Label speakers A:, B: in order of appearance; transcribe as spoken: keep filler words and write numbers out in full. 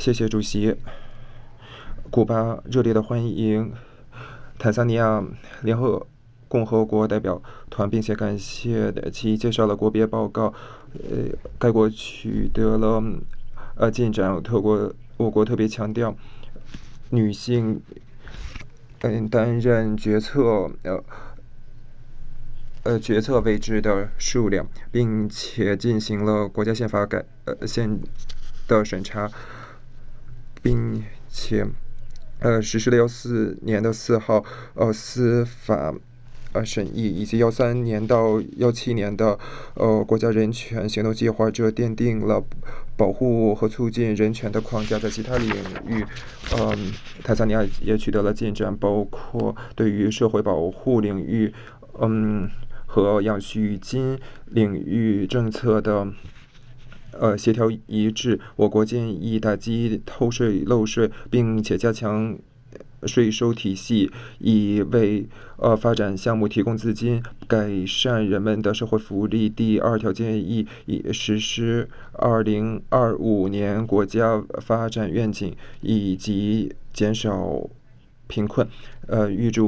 A: 谢谢主席。古巴热烈的欢迎坦桑尼亚联合共和国代表团，并且感谢其介绍了国别报告。呃，该国取得了呃进展。特国我国特别强调女性嗯担任决策呃呃决策位置的数量，并且进行了国家宪法改呃宪的审查，并且呃实施了幺四年的四号呃司法呃审议，以及幺三年到幺七年的呃国家人权行动计划，这奠定了保护和促进人权的框架。在其他领域，呃，坦桑尼亚也取得了进展，包括对于社会保护领域，嗯。和养育金领域政策的呃协调一致。我国建议打击偷税漏税，并且加强税收体系，以为呃发展项目提供资金，改善人们的社会福利。第二条建议以实施二零二五年国家发展愿景，以及减少贫困。呃，预祝